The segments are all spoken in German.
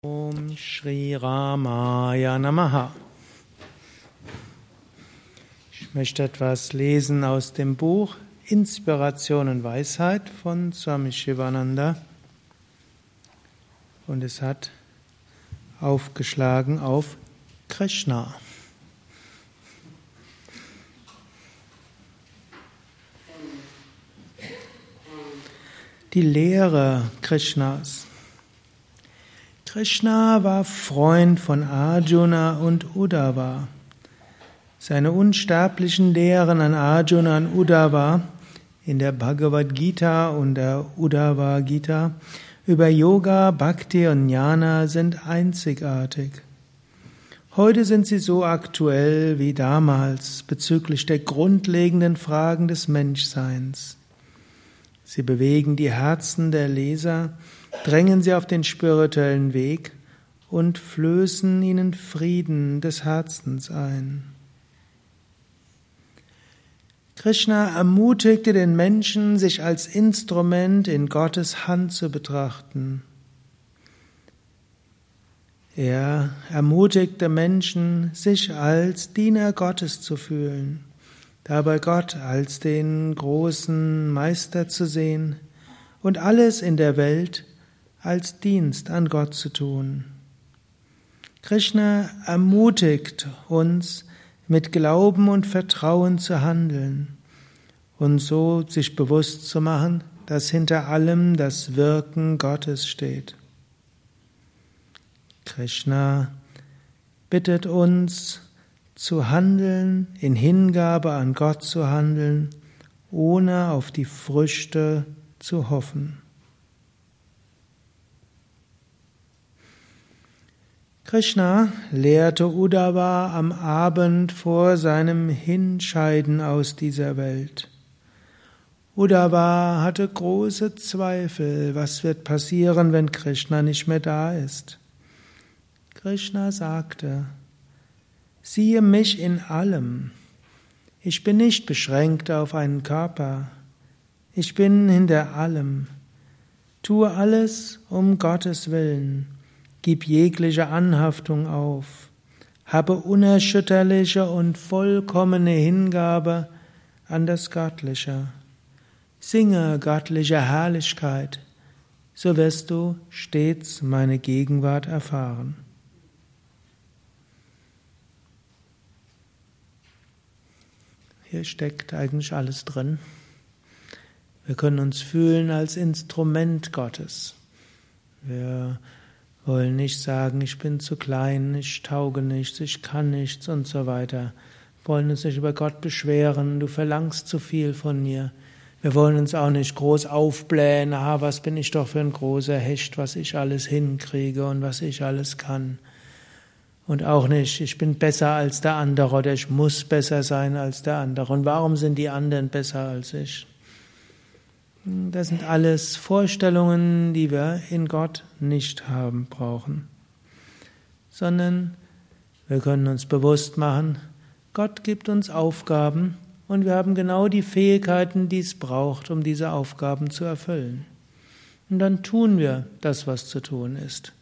Om Shri Ramaya Namaha. Ich möchte etwas lesen aus dem Buch Inspiration und Weisheit von Swami Shivananda. Und es hat aufgeschlagen auf Krishna. Die Lehre Krishnas. Krishna war Freund von Arjuna und Uddhava. Seine unsterblichen Lehren an Arjuna und Uddhava in der Bhagavad Gita und der Uddhava Gita über Yoga, Bhakti und Jnana sind einzigartig. Heute sind sie so aktuell wie damals bezüglich der grundlegenden Fragen des Menschseins. Sie bewegen die Herzen der Leser, drängen sie auf den spirituellen Weg und flößen ihnen Frieden des Herzens ein. Krishna ermutigte den Menschen, sich als Instrument in Gottes Hand zu betrachten. Er ermutigte Menschen, sich als Diener Gottes zu fühlen, dabei Gott als den großen Meister zu sehen und alles in der Welt als Dienst an Gott zu tun. Krishna ermutigt uns, mit Glauben und Vertrauen zu handeln und so sich bewusst zu machen, dass hinter allem das Wirken Gottes steht. Krishna bittet uns zu handeln, in Hingabe an Gott zu handeln, ohne auf die Früchte zu hoffen. Krishna lehrte Uddhava am Abend vor seinem Hinscheiden aus dieser Welt. Uddhava hatte große Zweifel, was wird passieren, wenn Krishna nicht mehr da ist. Krishna sagte: Siehe mich in allem. Ich bin nicht beschränkt auf einen Körper. Ich bin hinter allem. Tue alles um Gottes Willen. Gib jegliche Anhaftung auf. Habe unerschütterliche und vollkommene Hingabe an das Göttliche. Singe göttliche Herrlichkeit, so wirst du stets meine Gegenwart erfahren. Hier steckt eigentlich alles drin. Wir können uns fühlen als Instrument Gottes. Wir wollen nicht sagen, ich bin zu klein, ich tauge nichts, ich kann nichts und so weiter. Wir wollen uns nicht über Gott beschweren, du verlangst zu viel von mir. Wir wollen uns auch nicht groß aufblähen, was bin ich doch für ein großer Hecht, was ich alles hinkriege und was ich alles kann. Und auch nicht, ich bin besser als der andere oder ich muss besser sein als der andere. Und warum sind die anderen besser als ich? Das sind alles Vorstellungen, die wir in Gott nicht haben brauchen, sondern wir können uns bewusst machen, Gott gibt uns Aufgaben und wir haben genau die Fähigkeiten, die es braucht, um diese Aufgaben zu erfüllen. Und dann tun wir das, was zu tun ist.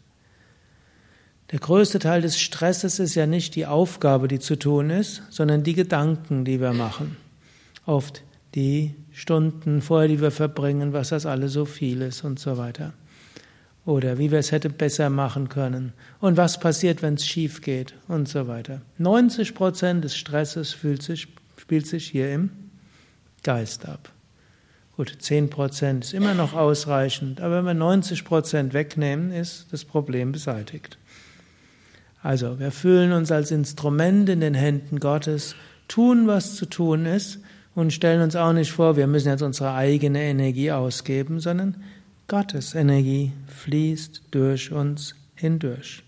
Der größte Teil des Stresses ist ja nicht die Aufgabe, die zu tun ist, sondern die Gedanken, die wir machen. Oft die Stunden vorher, die wir verbringen, was das alles so viel ist und so weiter. Oder wie wir es hätte besser machen können. Und was passiert, wenn es schief geht und so weiter. 90% des Stresses spielt sich hier im Geist ab. Gut, 10% ist immer noch ausreichend, aber wenn wir 90% wegnehmen, ist das Problem beseitigt. Also, wir fühlen uns als Instrument in den Händen Gottes, tun, was zu tun ist, und stellen uns auch nicht vor, wir müssen jetzt unsere eigene Energie ausgeben, sondern Gottes Energie fließt durch uns hindurch.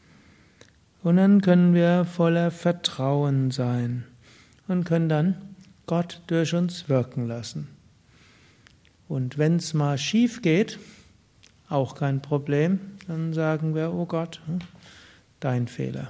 Und dann können wir voller Vertrauen sein und können dann Gott durch uns wirken lassen. Und wenn es mal schief geht, auch kein Problem, dann sagen wir: Oh Gott, dein Fehler.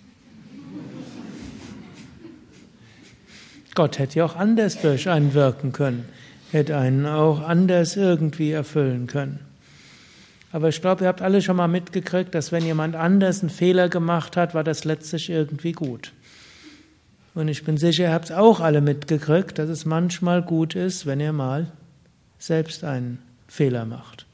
Gott hätte ja auch anders durch einen wirken können, hätte einen auch anders irgendwie erfüllen können. Aber ich glaube, ihr habt alle schon mal mitgekriegt, dass wenn jemand anders einen Fehler gemacht hat, war das letztlich irgendwie gut. Und ich bin sicher, ihr habt es auch alle mitgekriegt, dass es manchmal gut ist, wenn ihr mal selbst einen Fehler macht.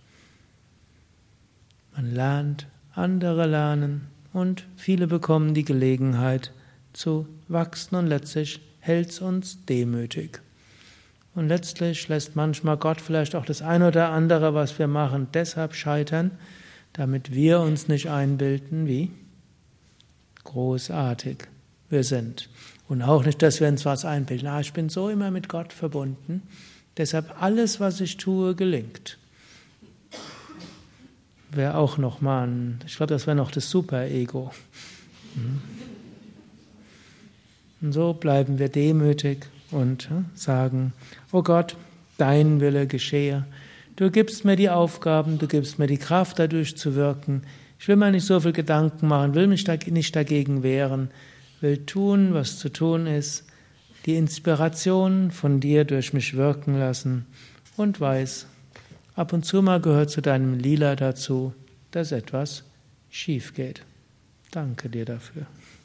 Man lernt, andere lernen und viele bekommen die Gelegenheit zu wachsen und letztlich hält es uns demütig. Und letztlich lässt manchmal Gott vielleicht auch das eine oder andere, was wir machen, deshalb scheitern, damit wir uns nicht einbilden, wie großartig wir sind. Und auch nicht, dass wir uns was einbilden. Ich bin so immer mit Gott verbunden, deshalb alles, was ich tue, gelingt. Wäre auch nochmal ich glaube, das wäre noch das Super-Ego. Und so bleiben wir demütig und sagen, oh Gott, dein Wille geschehe. Du gibst mir die Aufgaben, du gibst mir die Kraft, dadurch zu wirken. Ich will mir nicht so viel Gedanken machen, will mich nicht dagegen wehren, will tun, was zu tun ist, die Inspiration von dir durch mich wirken lassen und weiß, ab und zu mal gehört zu deinem Lila dazu, dass etwas schief geht. Danke dir dafür.